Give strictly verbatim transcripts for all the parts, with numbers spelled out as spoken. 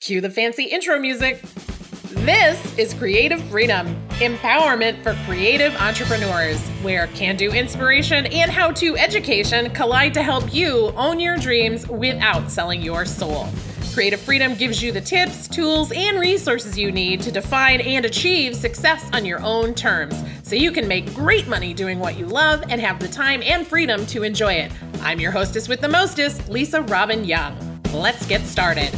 Cue the fancy intro music. This is Creative Freedom, empowerment for creative entrepreneurs, where can-do inspiration and how-to education collide to help you own your dreams without selling your soul. Creative Freedom gives you the tips, tools, and resources you need to define and achieve success on your own terms, so you can make great money doing what you love and have the time and freedom to enjoy it. I'm your hostess with the mostest, Lisa Robin Young. Let's get started.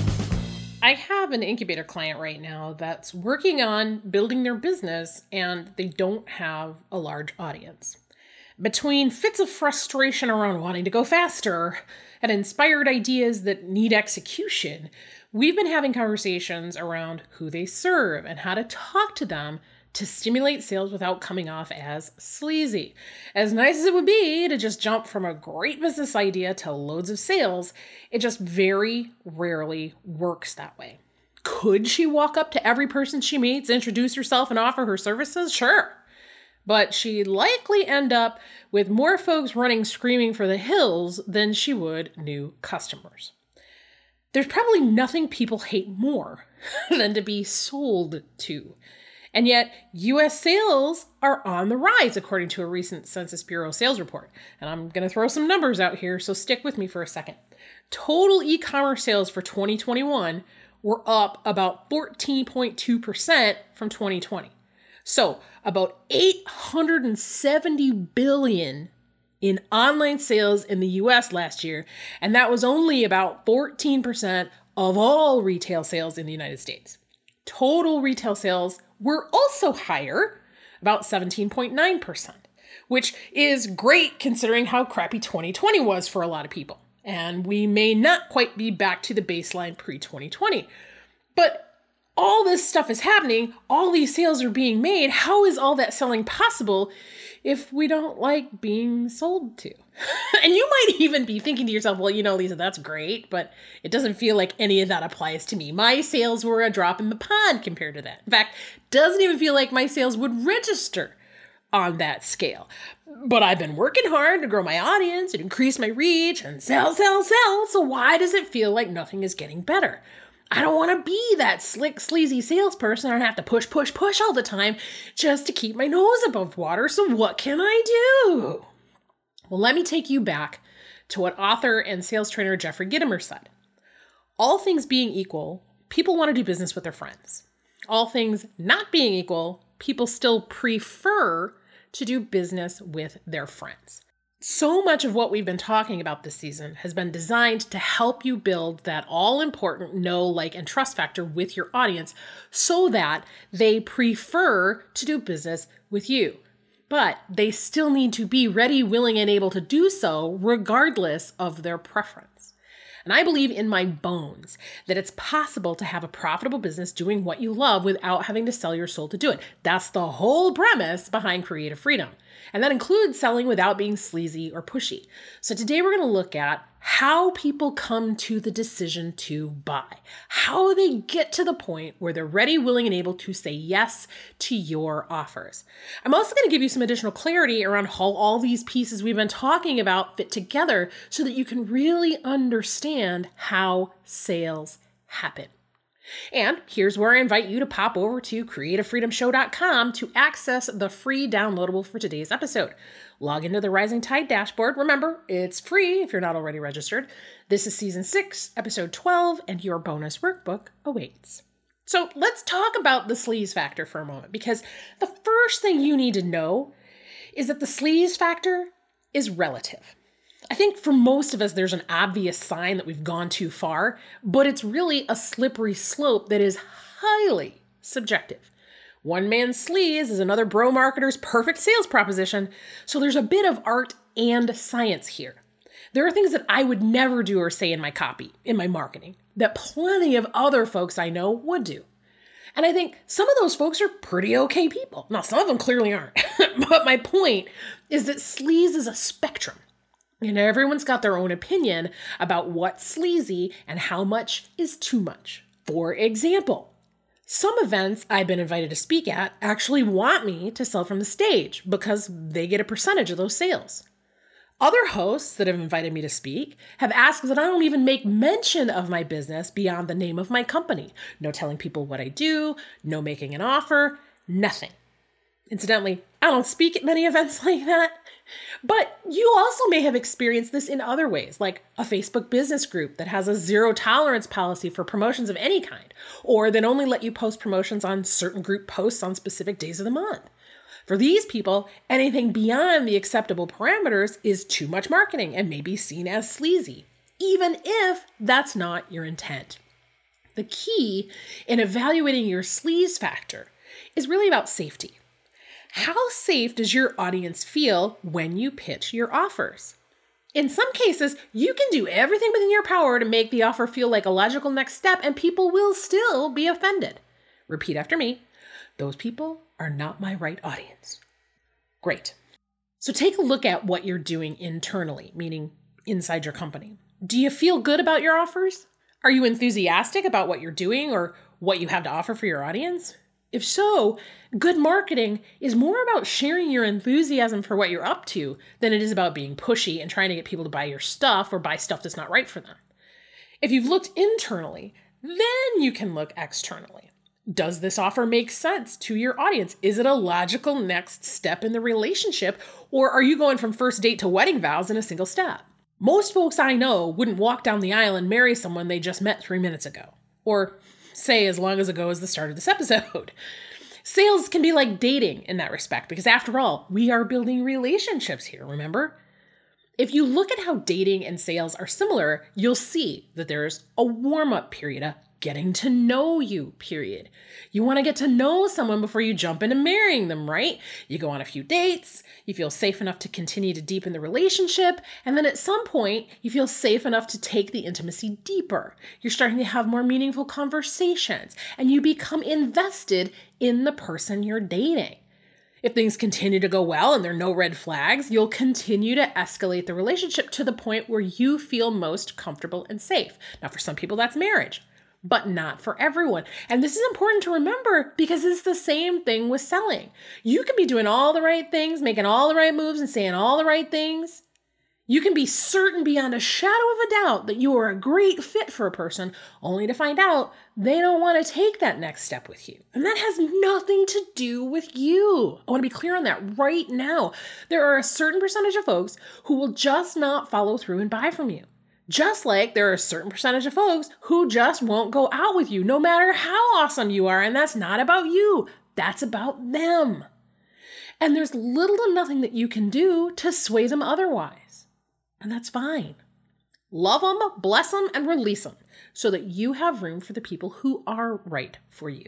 I have an incubator client right now that's working on building their business, and they don't have a large audience. Between fits of frustration around wanting to go faster and inspired ideas that need execution, we've been having conversations around who they serve and how to talk to them to stimulate sales without coming off as sleazy. As nice as it would be to just jump from a great business idea to loads of sales, it just very rarely works that way. Could she walk up to every person she meets, introduce herself, and offer her services? Sure. But she'd likely end up with more folks running screaming for the hills than she would new customers. There's probably nothing people hate more than to be sold to. And yet, U S sales are on the rise, according to a recent Census Bureau sales report. And I'm going to throw some numbers out here, so stick with me for a second. Total e-commerce sales for twenty twenty-one were up about fourteen point two percent from twenty twenty. So, about eight hundred seventy billion dollars in online sales in the U S last year, and that was only about fourteen percent of all retail sales in the United States. Total retail sales were also higher, about seventeen point nine percent, which is great considering how crappy twenty twenty was for a lot of people. And we may not quite be back to the baseline pre twenty twenty. But all this stuff is happening, all these sales are being made. How is all that selling possible if we don't like being sold to? And you might even be thinking to yourself, well, you know, Lisa, that's great, but it doesn't feel like any of that applies to me. My sales were a drop in the pond compared to that. In fact, doesn't even feel like my sales would register on that scale. But I've been working hard to grow my audience and increase my reach and sell, sell, sell. So why does it feel like nothing is getting better? I don't want to be that slick, sleazy salesperson. I have to push, push, push all the time just to keep my nose above water. So what can I do? Well, let me take you back to what author and sales trainer Jeffrey Gitomer said. All things being equal, people want to do business with their friends. All things not being equal, people still prefer to do business with their friends. So much of what we've been talking about this season has been designed to help you build that all-important know, like, and trust factor with your audience so that they prefer to do business with you. But they still need to be ready, willing, and able to do so regardless of their preference. And I believe in my bones that it's possible to have a profitable business doing what you love without having to sell your soul to do it. That's the whole premise behind Creative Freedom. And that includes selling without being sleazy or pushy. So today we're going to look at how people come to the decision to buy, how they get to the point where they're ready, willing, and able to say yes to your offers. I'm also going to give you some additional clarity around how all these pieces we've been talking about fit together so that you can really understand how sales happen. And here's where I invite you to pop over to creative freedom show dot com to access the free downloadable for today's episode. Log into the Rising Tide dashboard. Remember, it's free if you're not already registered. This is season six, episode twelve, and your bonus workbook awaits. So let's talk about the sleaze factor for a moment, because the first thing you need to know is that the sleaze factor is relative. I think for most of us, there's an obvious sign that we've gone too far, but it's really a slippery slope that is highly subjective. One man's sleaze is another bro marketer's perfect sales proposition, so there's a bit of art and science here. There are things that I would never do or say in my copy, in my marketing, that plenty of other folks I know would do. And I think some of those folks are pretty okay people. Now, some of them clearly aren't, but my point is that sleaze is a spectrum. And everyone's got their own opinion about what's sleazy and how much is too much. For example, some events I've been invited to speak at actually want me to sell from the stage because they get a percentage of those sales. Other hosts that have invited me to speak have asked that I don't even make mention of my business beyond the name of my company. No telling people what I do, no making an offer, nothing. Incidentally, I don't speak at many events like that. But you also may have experienced this in other ways, like a Facebook business group that has a zero tolerance policy for promotions of any kind, or that only let you post promotions on certain group posts on specific days of the month. For these people, anything beyond the acceptable parameters is too much marketing and may be seen as sleazy, even if that's not your intent. The key in evaluating your sleaze factor is really about safety. How safe does your audience feel when you pitch your offers? In some cases, you can do everything within your power to make the offer feel like a logical next step, and people will still be offended. Repeat after me. Those people are not my right audience. Great. So take a look at what you're doing internally, meaning inside your company. Do you feel good about your offers? Are you enthusiastic about what you're doing or what you have to offer for your audience? If so, good marketing is more about sharing your enthusiasm for what you're up to than it is about being pushy and trying to get people to buy your stuff or buy stuff that's not right for them. If you've looked internally, then you can look externally. Does this offer make sense to your audience? Is it a logical next step in the relationship, or are you going from first date to wedding vows in a single step? Most folks I know wouldn't walk down the aisle and marry someone they just met three minutes ago, or say as long as ago as the start of this episode. Sales can be like dating in that respect, because after all, we are building relationships here, remember? If you look at how dating and sales are similar, you'll see that there's a warm-up period, a getting to know you period. You want to get to know someone before you jump into marrying them, right? You go on a few dates, you feel safe enough to continue to deepen the relationship, and then at some point, you feel safe enough to take the intimacy deeper. You're starting to have more meaningful conversations, and you become invested in the person you're dating. If things continue to go well and there are no red flags, you'll continue to escalate the relationship to the point where you feel most comfortable and safe. Now, for some people, that's marriage, but not for everyone. And this is important to remember because it's the same thing with selling. You can be doing all the right things, making all the right moves and saying all the right things. You can be certain beyond a shadow of a doubt that you are a great fit for a person, only to find out they don't want to take that next step with you. And that has nothing to do with you. I want to be clear on that right now. There are a certain percentage of folks who will just not follow through and buy from you. Just like there are a certain percentage of folks who just won't go out with you, no matter how awesome you are. And that's not about you. That's about them. And there's little to nothing that you can do to sway them otherwise. And that's fine. Love them, bless them, and release them so that you have room for the people who are right for you.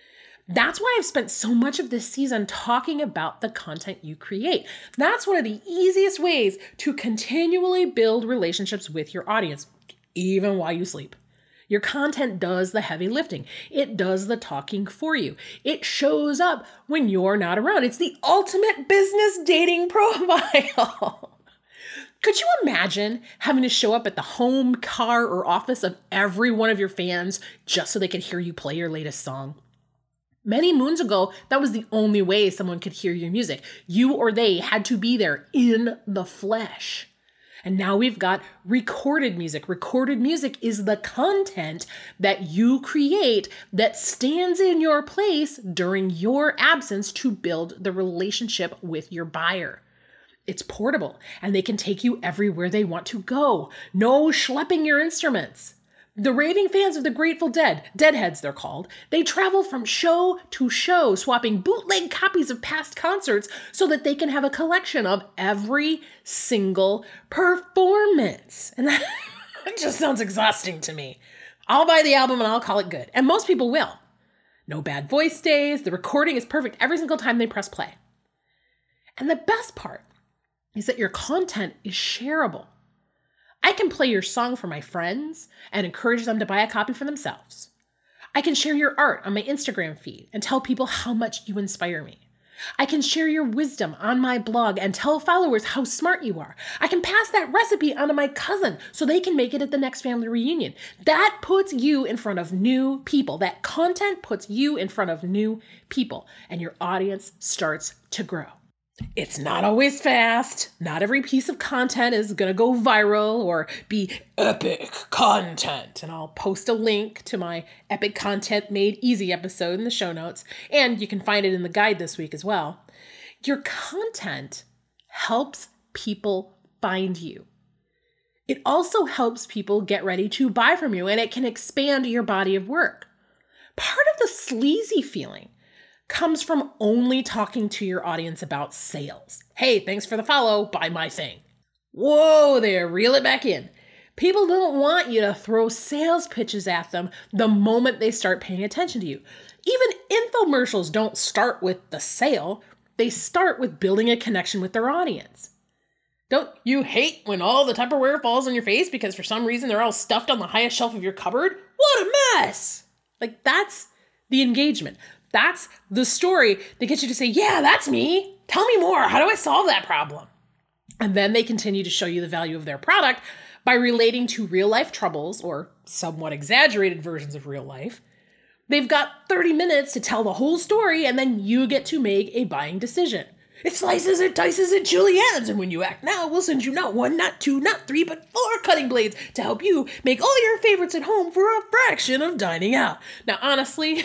That's why I've spent so much of this season talking about the content you create. That's one of the easiest ways to continually build relationships with your audience, even while you sleep. Your content does the heavy lifting. It does the talking for you. It shows up when you're not around. It's the ultimate business dating profile. Could you imagine having to show up at the home, car, or office of every one of your fans just so they could hear you play your latest song? Many moons ago, that was the only way someone could hear your music. You or they had to be there in the flesh. And now we've got recorded music. Recorded music is the content that you create that stands in your place during your absence to build the relationship with your buyer. It's portable, and they can take you everywhere they want to go. No schlepping your instruments. The raving fans of the Grateful Dead, Deadheads they're called, they travel from show to show, swapping bootleg copies of past concerts so that they can have a collection of every single performance. And that just sounds exhausting to me. I'll buy the album and I'll call it good. And most people will. No bad voice days. The recording is perfect every single time they press play. And the best part is that your content is shareable. I can play your song for my friends and encourage them to buy a copy for themselves. I can share your art on my Instagram feed and tell people how much you inspire me. I can share your wisdom on my blog and tell followers how smart you are. I can pass that recipe on to my cousin so they can make it at the next family reunion. That puts you in front of new people. That content puts you in front of new people, and your audience starts to grow. It's not always fast. Not every piece of content is going to go viral or be epic content. And I'll post a link to my Epic Content Made Easy episode in the show notes. And you can find it in the guide this week as well. Your content helps people find you. It also helps people get ready to buy from you, and it can expand your body of work. Part of the sleazy feeling comes from only talking to your audience about sales. Hey, thanks for the follow, buy my thing. Whoa there, reel it back in. People don't want you to throw sales pitches at them the moment they start paying attention to you. Even infomercials don't start with the sale. They start with building a connection with their audience. Don't you hate when all the Tupperware falls on your face because for some reason they're all stuffed on the highest shelf of your cupboard? What a mess! Like, that's the engagement. That's the story that gets you to say, yeah, that's me. Tell me more. How do I solve that problem? And then they continue to show you the value of their product by relating to real life troubles or somewhat exaggerated versions of real life. They've got thirty minutes to tell the whole story, and then you get to make a buying decision. It slices, it dices, it juliennes, and when you act now, we'll send you not one, not two, not three, but four cutting blades to help you make all your favorites at home for a fraction of dining out. Now, honestly,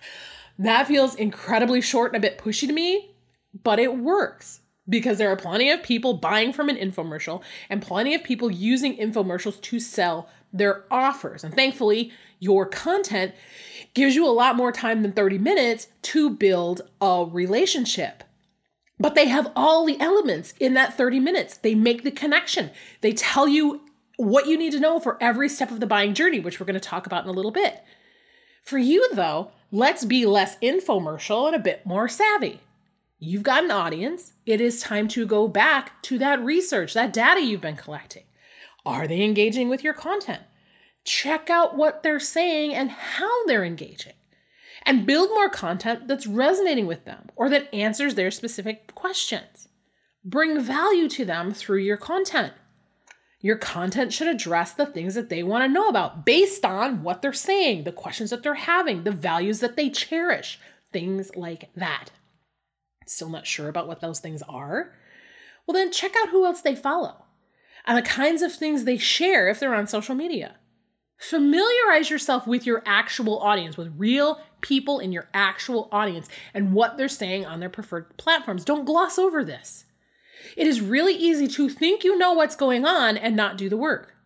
that feels incredibly short and a bit pushy to me, but it works because there are plenty of people buying from an infomercial and plenty of people using infomercials to sell their offers. And thankfully, your content gives you a lot more time than thirty minutes to build a relationship. But they have all the elements in that thirty minutes. They make the connection. They tell you what you need to know for every step of the buying journey, which we're going to talk about in a little bit. For you, though, let's be less infomercial and a bit more savvy. You've got an audience. It is time to go back to that research, that data you've been collecting. Are they engaging with your content? Check out what they're saying and how they're engaging. And build more content that's resonating with them or that answers their specific questions. Bring value to them through your content. Your content should address the things that they want to know about based on what they're saying, the questions that they're having, the values that they cherish, things like that. Still not sure about what those things are? Well, then check out who else they follow and the kinds of things they share if they're on social media. Familiarize yourself with your actual audience, with real people in your actual audience and what they're saying on their preferred platforms. Don't gloss over this. It is really easy to think you know what's going on and not do the work.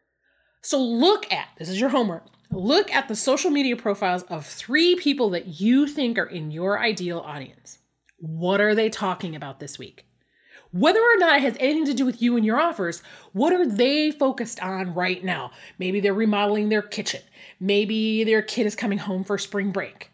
So look at, this is your homework, look at the social media profiles of three people that you think are in your ideal audience. What are they talking about this week? Whether or not it has anything to do with you and your offers, what are they focused on right now? Maybe they're remodeling their kitchen. Maybe their kid is coming home for spring break.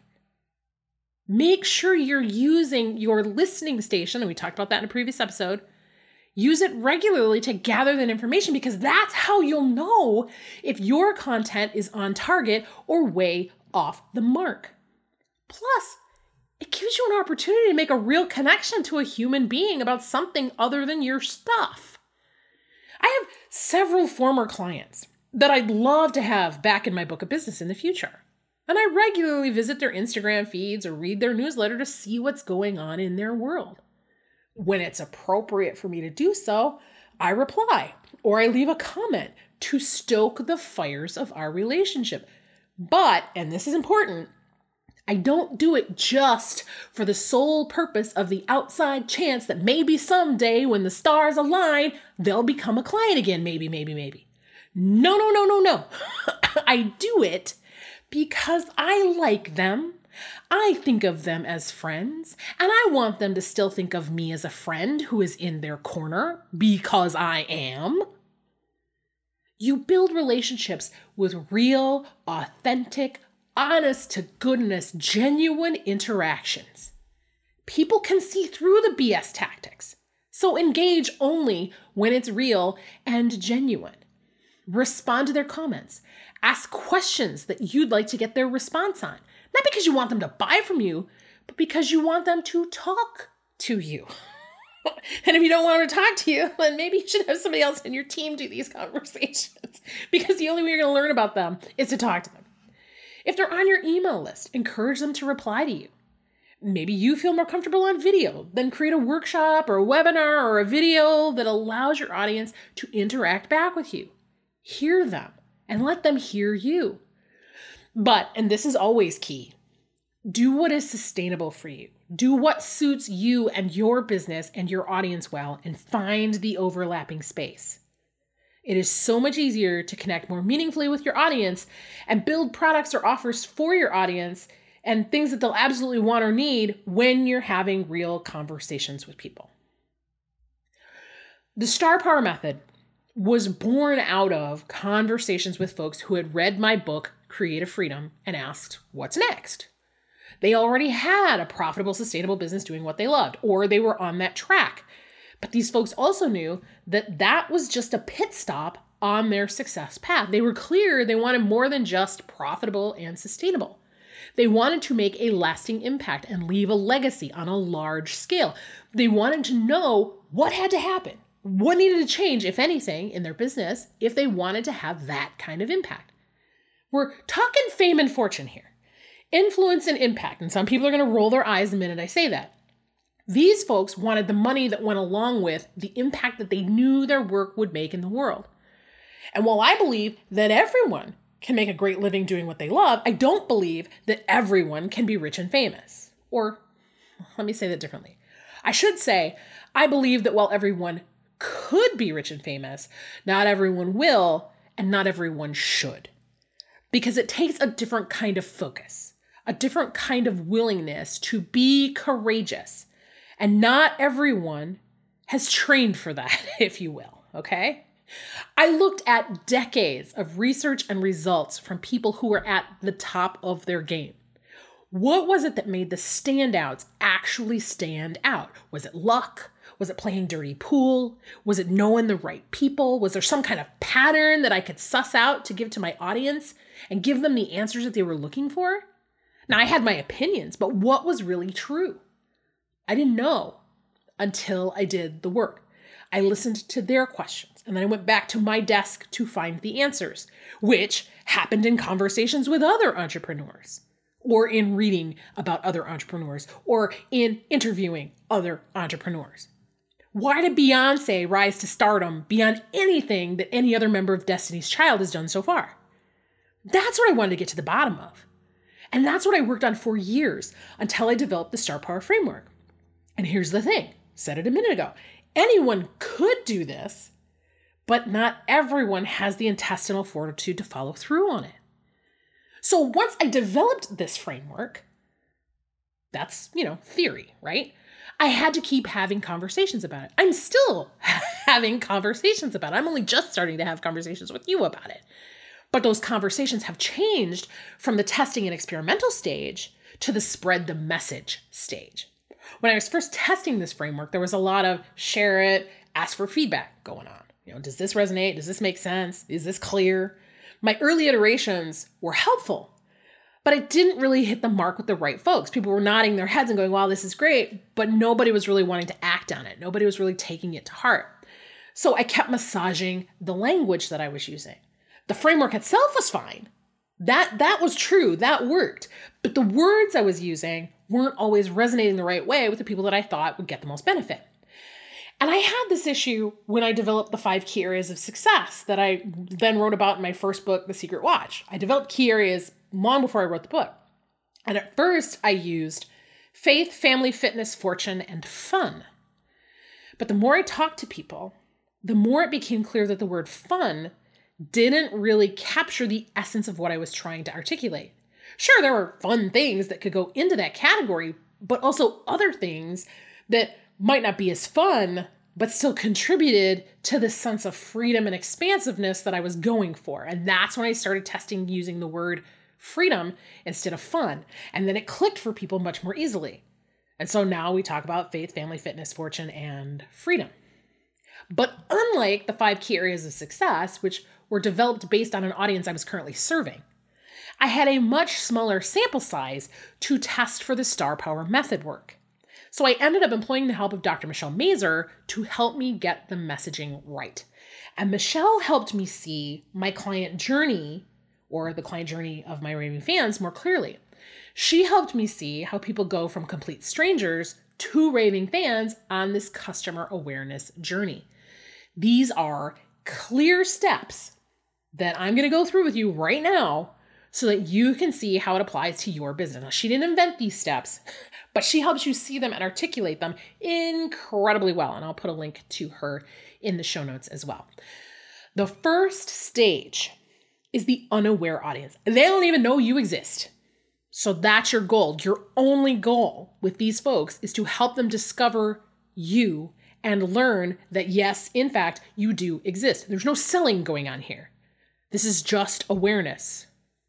Make sure you're using your listening station, and we talked about that in a previous episode. Use it regularly to gather that information because that's how you'll know if your content is on target or way off the mark. Plus, it gives you an opportunity to make a real connection to a human being about something other than your stuff. I have several former clients that I'd love to have back in my book of business in the future. And I regularly visit their Instagram feeds or read their newsletter to see what's going on in their world. When it's appropriate for me to do so, I reply or I leave a comment to stoke the fires of our relationship. But, and this is important, I don't do it just for the sole purpose of the outside chance that maybe someday when the stars align, they'll become a client again. Maybe, maybe, maybe. No, no, no, no, no. I do it because I like them. I think of them as friends, and I want them to still think of me as a friend who is in their corner because I am. You build relationships with real, authentic, honest to goodness, genuine interactions. People can see through the B S tactics, so engage only when it's real and genuine. Respond to their comments. Ask questions that you'd like to get their response on. Not because you want them to buy from you, but because you want them to talk to you. And if you don't want them to talk to you, then maybe you should have somebody else in your team do these conversations because the only way you're going to learn about them is to talk to them. If they're on your email list, encourage them to reply to you. Maybe you feel more comfortable on video. Then create a workshop or a webinar or a video that allows your audience to interact back with you. Hear them and let them hear you. But, and this is always key, do what is sustainable for you. Do what suits you and your business and your audience well, and find the overlapping space. It is so much easier to connect more meaningfully with your audience and build products or offers for your audience and things that they'll absolutely want or need when you're having real conversations with people. The Star Power Method was born out of conversations with folks who had read my book, Creative Freedom, and asked, what's next? They already had a profitable, sustainable business doing what they loved, or they were on that track. But these folks also knew that that was just a pit stop on their success path. They were clear they wanted more than just profitable and sustainable. They wanted to make a lasting impact and leave a legacy on a large scale. They wanted to know what had to happen, what needed to change, if anything, in their business if they wanted to have that kind of impact. We're talking fame and fortune here. Influence and impact, and some people are going to roll their eyes the minute I say that. These folks wanted the money that went along with the impact that they knew their work would make in the world. And while I believe that everyone can make a great living doing what they love, I don't believe that everyone can be rich and famous. Or, let me say that differently. I should say, I believe that while everyone could be rich and famous, not everyone will, and not everyone should. Because it takes a different kind of focus, a different kind of willingness to be courageous. And not everyone has trained for that, if you will, okay? I looked at decades of research and results from people who were at the top of their game. What was it that made the standouts actually stand out? Was it luck? Was it playing dirty pool? Was it knowing the right people? Was there some kind of pattern that I could suss out to give to my audience and give them the answers that they were looking for? Now, I had my opinions, but what was really true? I didn't know until I did the work. I listened to their questions, and then I went back to my desk to find the answers, which happened in conversations with other entrepreneurs, or in reading about other entrepreneurs, or in interviewing other entrepreneurs. Why did Beyonce rise to stardom beyond anything that any other member of Destiny's Child has done so far? That's what I wanted to get to the bottom of. And that's what I worked on for years until I developed the Star Power Framework. And here's the thing, said it a minute ago. Anyone could do this, but not everyone has the intestinal fortitude to follow through on it. So once I developed this framework, that's, you know, theory, right? I had to keep having conversations about it. I'm still having conversations about it. I'm only just starting to have conversations with you about it. But those conversations have changed from the testing and experimental stage to the spread the message stage. When I was first testing this framework, there was a lot of share it, ask for feedback going on. You know, does this resonate? Does this make sense? Is this clear? My early iterations were helpful, but I didn't really hit the mark with the right folks. People were nodding their heads and going, wow, this is great, but nobody was really wanting to act on it. Nobody was really taking it to heart. So I kept massaging the language that I was using. The framework itself was fine. That, that was true. That worked. But the words I was using weren't always resonating the right way with the people that I thought would get the most benefit. And I had this issue when I developed the five key areas of success that I then wrote about in my first book, The Secret Watch. I developed key areas long before I wrote the book. And at first I used faith, family, fitness, fortune, and fun. But the more I talked to people, the more it became clear that the word fun didn't really capture the essence of what I was trying to articulate. Sure, there were fun things that could go into that category, but also other things that might not be as fun, but still contributed to the sense of freedom and expansiveness that I was going for. And that's when I started testing using the word freedom instead of fun. And then it clicked for people much more easily. And so now we talk about faith, family, fitness, fortune, and freedom. But unlike the five key areas of success, which were developed based on an audience I was currently serving, I had a much smaller sample size to test for the Star Power Method work. So I ended up employing the help of Doctor Michelle Mazur to help me get the messaging right. And Michelle helped me see my client journey, or the client journey of my raving fans, more clearly. She helped me see how people go from complete strangers to raving fans on this customer awareness journey. These are clear steps that I'm going to go through with you right now so that you can see how it applies to your business. Now, she didn't invent these steps, but she helps you see them and articulate them incredibly well. And I'll put a link to her in the show notes as well. The first stage is the unaware audience. They don't even know you exist. So that's your goal. Your only goal with these folks is to help them discover you and learn that, yes, in fact, you do exist. There's no selling going on here. This is just awareness.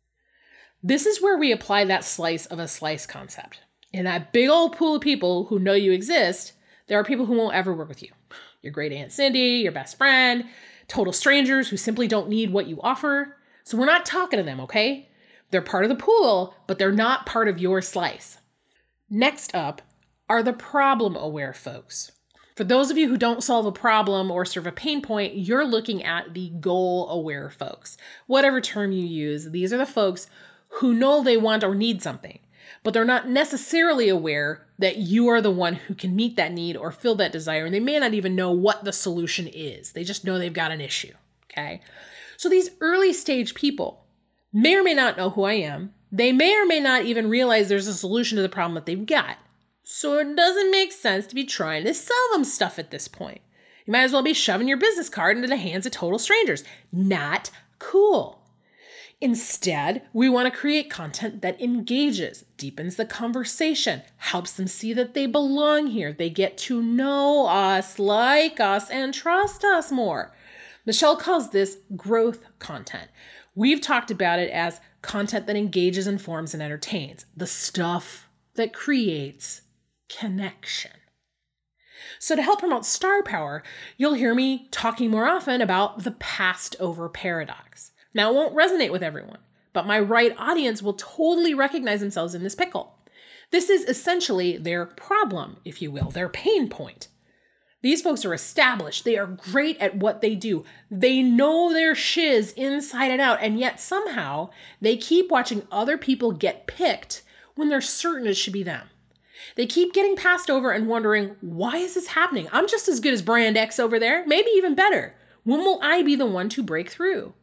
This is where we apply that slice of a slice concept. In that big old pool of people who know you exist, there are people who won't ever work with you. Your great Aunt Cindy, your best friend, total strangers who simply don't need what you offer. So we're not talking to them, okay? They're part of the pool, but they're not part of your slice. Next up are the problem-aware folks. For those of you who don't solve a problem or serve a pain point, you're looking at the goal-aware folks. Whatever term you use, these are the folks who know they want or need something, but they're not necessarily aware that you are the one who can meet that need or fill that desire, and they may not even know what the solution is. They just know they've got an issue, okay? So these early stage people may or may not know who I am. They may or may not even realize there's a solution to the problem that they've got. So it doesn't make sense to be trying to sell them stuff at this point. You might as well be shoving your business card into the hands of total strangers. Not cool. Instead, we want to create content that engages, deepens the conversation, helps them see that they belong here. They get to know us, like us, and trust us more. Michelle calls this growth content. We've talked about it as content that engages, informs, and entertains. The stuff that creates connection. So to help promote star power, you'll hear me talking more often about the passed over paradox. Now, it won't resonate with everyone, but my right audience will totally recognize themselves in this pickle. This is essentially their problem, if you will, their pain point. These folks are established. They are great at what they do. They know their shiz inside and out, and yet somehow they keep watching other people get picked when they're certain it should be them. They keep getting passed over and wondering, why is this happening? I'm just as good as Brand X over there, maybe even better. When will I be the one to break through?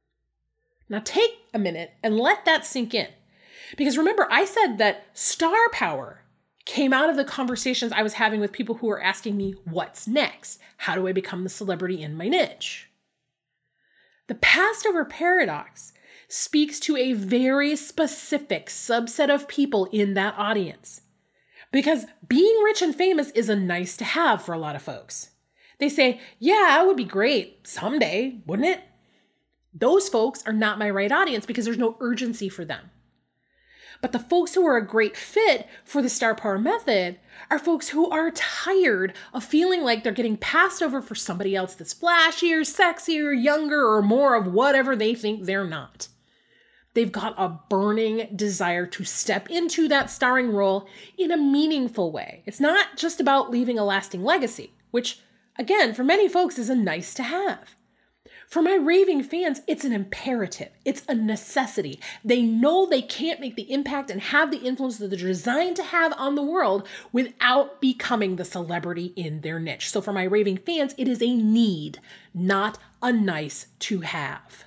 Now take a minute and let that sink in. Because remember, I said that star power came out of the conversations I was having with people who were asking me, what's next? How do I become the celebrity in my niche? The passed over paradox speaks to a very specific subset of people in that audience. Because being rich and famous is a nice to have for a lot of folks. They say, yeah, it would be great someday, wouldn't it? Those folks are not my right audience because there's no urgency for them. But the folks who are a great fit for the Star Power Method are folks who are tired of feeling like they're getting passed over for somebody else that's flashier, sexier, younger, or more of whatever they think they're not. They've got a burning desire to step into that starring role in a meaningful way. It's not just about leaving a lasting legacy, which, again, for many folks is a nice to have. For my raving fans, it's an imperative. It's a necessity. They know they can't make the impact and have the influence that they're designed to have on the world without becoming the celebrity in their niche. So for my raving fans, it is a need, not a nice to have.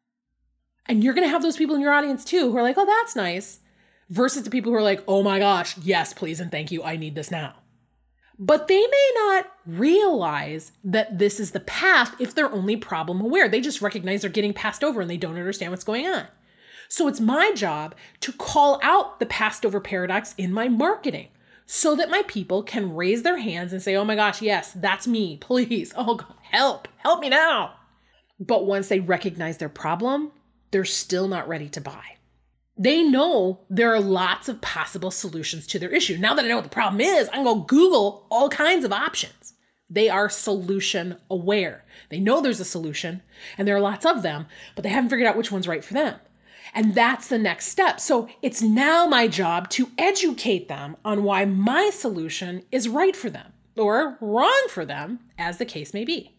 And you're going to have those people in your audience too who are like, oh, that's nice, versus the people who are like, oh my gosh, yes, please and thank you, I need this now. But they may not realize that this is the path if they're only problem aware. They just recognize they're getting passed over and they don't understand what's going on. So it's my job to call out the passed over paradox in my marketing so that my people can raise their hands and say, oh my gosh, yes, that's me, please. Oh, God, help, help me now. But once they recognize their problem, they're still not ready to buy. They know there are lots of possible solutions to their issue. Now that I know what the problem is, I can go Google all kinds of options. They are solution aware. They know there's a solution and there are lots of them, but they haven't figured out which one's right for them. And that's the next step. So it's now my job to educate them on why my solution is right for them or wrong for them, as the case may be.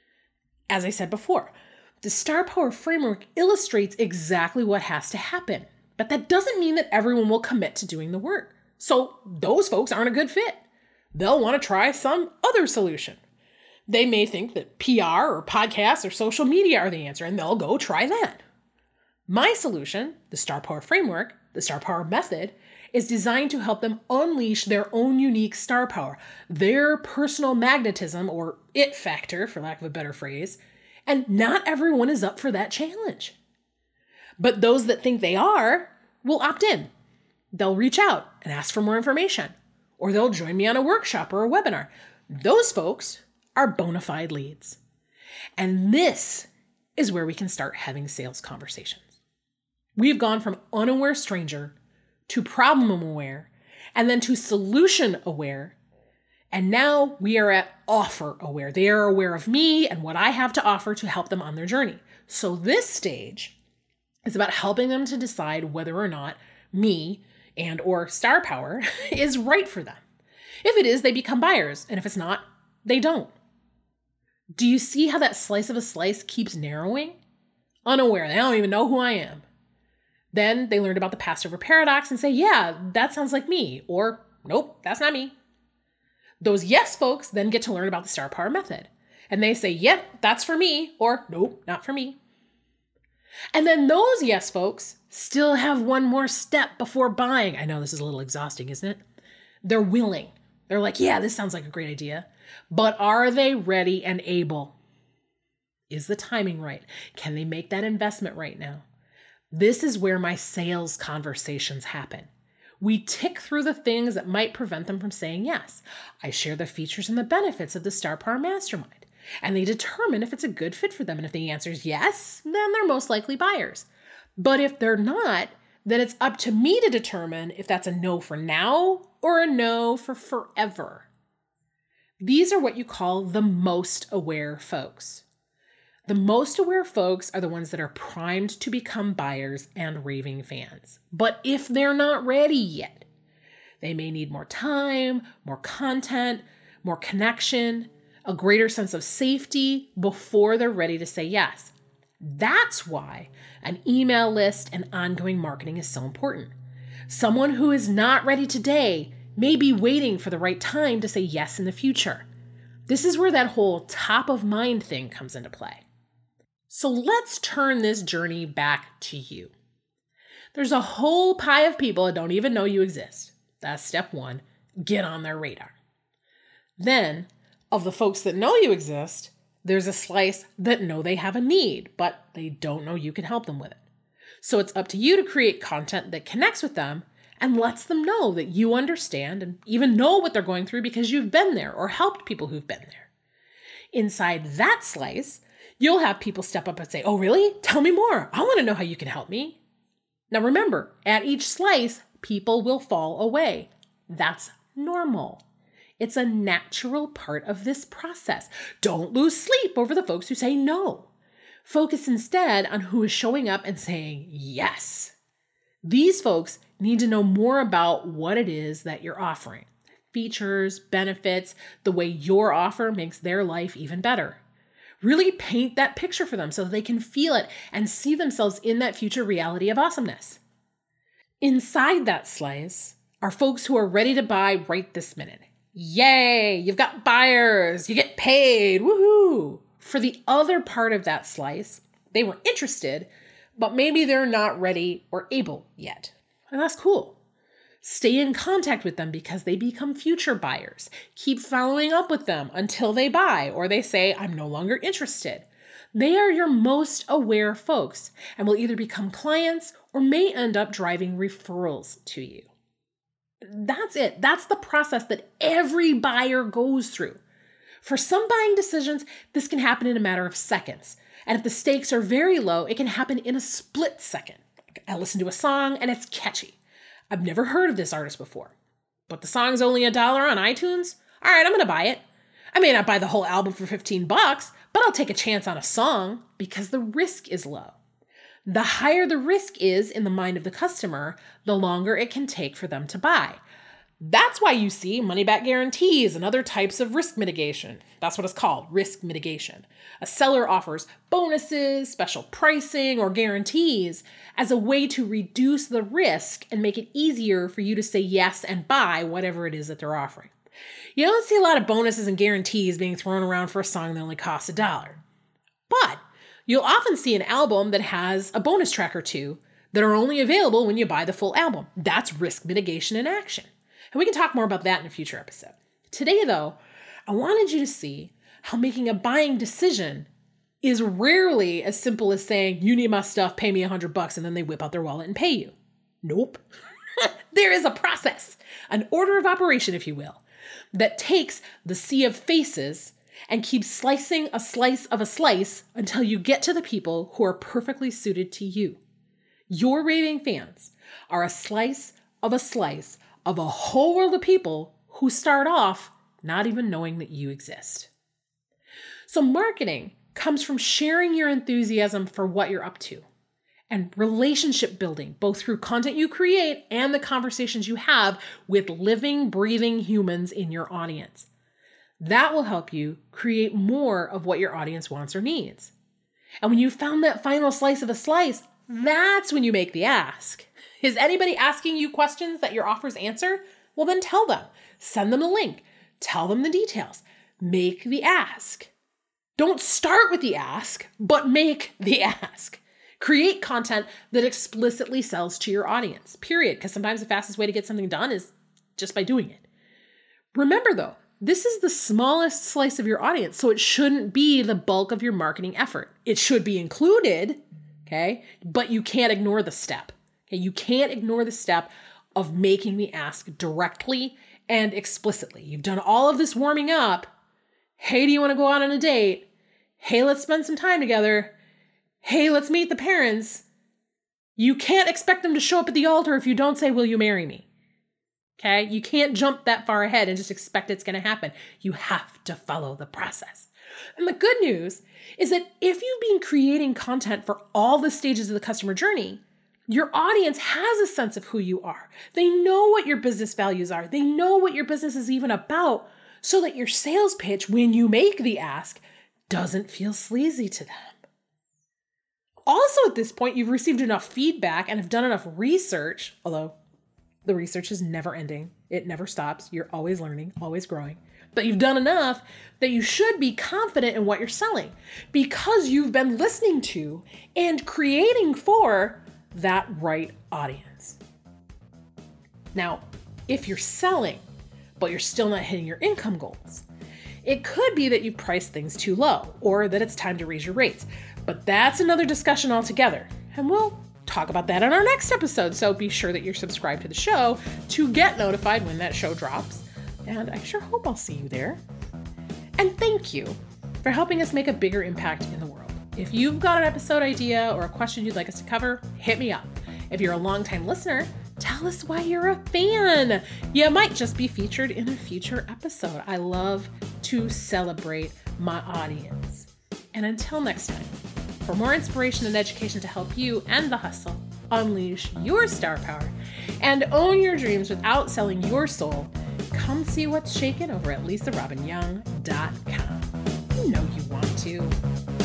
As I said before, the Star Power Framework illustrates exactly what has to happen. But that doesn't mean that everyone will commit to doing the work. So those folks aren't a good fit. They'll want to try some other solution. They may think that P R or podcasts or social media are the answer, and they'll go try that. My solution, the Star Power Framework, the Star Power Method, is designed to help them unleash their own unique star power, their personal magnetism, or it factor, for lack of a better phrase, and not everyone is up for that challenge. But those that think they are will opt in. They'll reach out and ask for more information, or they'll join me on a workshop or a webinar. Those folks are bona fide leads. And this is where we can start having sales conversations. We've gone from unaware stranger to problem aware, and then to solution aware. And now we are at offer aware. They are aware of me and what I have to offer to help them on their journey. So this stage is about helping them to decide whether or not me and or Star Power is right for them. If it is, they become buyers. And if it's not, they don't. Do you see how that slice of a slice keeps narrowing? Unaware. They don't even know who I am. Then they learned about the Passover paradox and say, yeah, that sounds like me. Or, nope, that's not me. Those yes folks then get to learn about the Star Power Method. And they say, yep, that's for me. Or, nope, not for me. And then those yes folks still have one more step before buying. I know this is a little exhausting, isn't it? They're willing. They're like, yeah, this sounds like a great idea. But are they ready and able? Is the timing right? Can they make that investment right now? This is where my sales conversations happen. We tick through the things that might prevent them from saying yes. I share the features and the benefits of the Star Power Mastermind, and they determine if it's a good fit for them. And if the answer is yes, then they're most likely buyers. But if they're not, then it's up to me to determine if that's a no for now or a no for forever. These are what you call the most aware folks. The most aware folks are the ones that are primed to become buyers and raving fans. But if they're not ready yet, they may need more time, more content, more connection, a greater sense of safety before they're ready to say yes. That's why an email list and ongoing marketing is so important. Someone who is not ready today may be waiting for the right time to say yes in the future. This is where that whole top of mind thing comes into play. So let's turn this journey back to you. There's a whole pie of people that don't even know you exist. That's step one. Get on their radar. Then, of the folks that know you exist, there's a slice that know they have a need, but they don't know you can help them with it. So it's up to you to create content that connects with them and lets them know that you understand and even know what they're going through because you've been there or helped people who've been there. Inside that slice, you'll have people step up and say, oh, really? Tell me more. I want to know how you can help me. Now remember, at each slice, people will fall away. That's normal. It's a natural part of this process. Don't lose sleep over the folks who say no. Focus instead on who is showing up and saying yes. These folks need to know more about what it is that you're offering. Features, benefits, the way your offer makes their life even better. Really paint that picture for them so that they can feel it and see themselves in that future reality of awesomeness. Inside that slice are folks who are ready to buy right this minute. Yay, you've got buyers, you get paid, woohoo! For the other part of that slice, they were interested, but maybe they're not ready or able yet. And that's cool. Stay in contact with them because they become future buyers. Keep following up with them until they buy or they say, I'm no longer interested. They are your most aware folks and will either become clients or may end up driving referrals to you. That's it. That's the process that every buyer goes through. For some buying decisions, this can happen in a matter of seconds. And if the stakes are very low, it can happen in a split second. I listen to a song and it's catchy. I've never heard of this artist before, but the song's only a dollar on iTunes. All right, I'm going to buy it. I may not buy the whole album for fifteen bucks, but I'll take a chance on a song because the risk is low. The higher the risk is in the mind of the customer, the longer it can take for them to buy. That's why you see money-back guarantees and other types of risk mitigation. That's what it's called, risk mitigation. A seller offers bonuses, special pricing, or guarantees as a way to reduce the risk and make it easier for you to say yes and buy whatever it is that they're offering. You don't see a lot of bonuses and guarantees being thrown around for a song that only costs a dollar. But you'll often see an album that has a bonus track or two that are only available when you buy the full album. That's risk mitigation in action. And we can talk more about that in a future episode. Today, though, I wanted you to see how making a buying decision is rarely as simple as saying, you need my stuff, pay me a hundred bucks, and then they whip out their wallet and pay you. Nope. There is a process, an order of operation, if you will, that takes the sea of faces and keeps slicing a slice of a slice until you get to the people who are perfectly suited to you. Your raving fans are a slice of a slice of a whole world of people who start off not even knowing that you exist. So marketing comes from sharing your enthusiasm for what you're up to and relationship building, both through content you create and the conversations you have with living, breathing humans in your audience. That will help you create more of what your audience wants or needs. And when you found that final slice of a slice, that's when you make the ask. Is anybody asking you questions that your offers answer? Well, then tell them. Send them a link. Tell them the details. Make the ask. Don't start with the ask, but make the ask. Create content that explicitly sells to your audience, period. Because sometimes the fastest way to get something done is just by doing it. Remember, though, this is the smallest slice of your audience, so it shouldn't be the bulk of your marketing effort. It should be included, okay? But you can't ignore the step. Okay? You can't ignore the step of making the ask directly and explicitly. You've done all of this warming up. Hey, do you want to go out on a date? Hey, let's spend some time together. Hey, let's meet the parents. You can't expect them to show up at the altar if you don't say, will you marry me? Okay? You can't jump that far ahead and just expect it's going to happen. You have to follow the process. And the good news is that if you've been creating content for all the stages of the customer journey, your audience has a sense of who you are. They know what your business values are. They know what your business is even about, so that your sales pitch, when you make the ask, doesn't feel sleazy to them. Also, at this point, you've received enough feedback and have done enough research, although the research is never ending. It never stops. You're always learning, always growing. But you've done enough that you should be confident in what you're selling because you've been listening to and creating for that right audience. Now, if you're selling, but you're still not hitting your income goals, it could be that you price things too low or that it's time to raise your rates. But that's another discussion altogether. And we'll talk about that in our next episode. So be sure that you're subscribed to the show to get notified when that show drops. And I sure hope I'll see you there. And thank you for helping us make a bigger impact in the world. If you've got an episode idea or a question you'd like us to cover, hit me up. If you're a longtime listener, tell us why you're a fan. You might just be featured in a future episode. I love to celebrate my audience. And until next time, for more inspiration and education to help you and the hustle unleash your star power and own your dreams without selling your soul, come see what's shaking over at lisa robin young dot com. You know you want to.